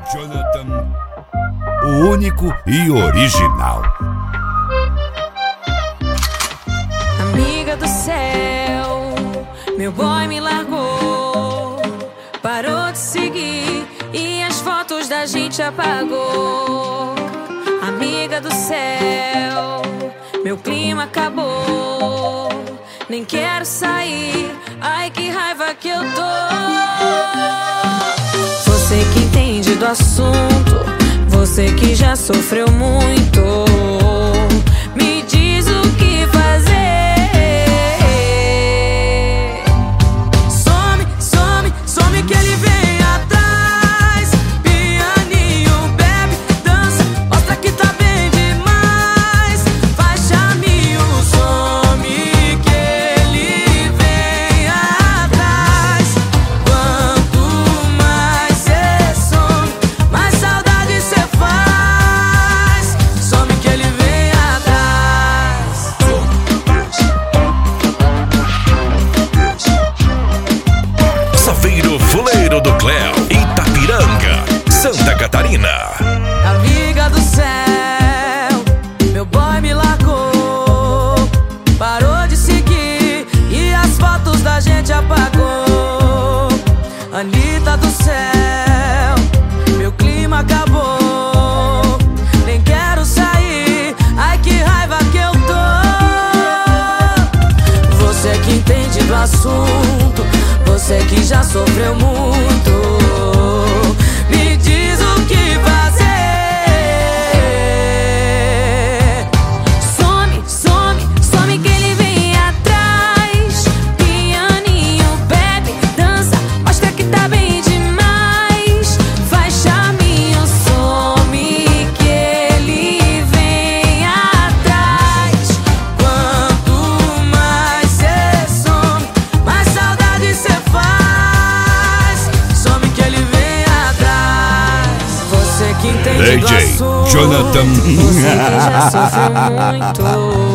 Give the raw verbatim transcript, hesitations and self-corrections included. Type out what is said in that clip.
Jonathan, o único e original. Amiga do céu, meu boy me largou, parou de seguir e as fotos da gente apagou. Amiga do céu, meu clima acabou, nem quero sair, ai que raiva que eu tô. Você que entende do assunto, você que já sofreu muito, me diz o que fazer. Some, some, some que ele vem atrás. Pianinho, bebe, dança, mostra que tá bem demais. Faz charminho, some que ele vem atrás. Quanto mais cê some, mais saudade cê faz. Some que ele vem atrás. Safeiro Fuleiro do Cléo, Itapiranga, Santa Catarina. Amiga do céu, meu boy me largou, parou de seguir e as fotos da gente apagou. Anitta do céu, meu clima acabou, nem quero sair, ai que raiva que eu tô. Você que entende do assunto, você que já sofreu muito, me diz o que fazer. Some, some, some que ele vem atrás. Pianinho, bebe, dança, mostra que tá bem demais. Faz charminho, some que ele vem atrás. Quanto mais cê some, mais saudade cê faz. Some que ele vem atrás. Você que entende D do J assunto, Jonathan. você que já sofreu muito.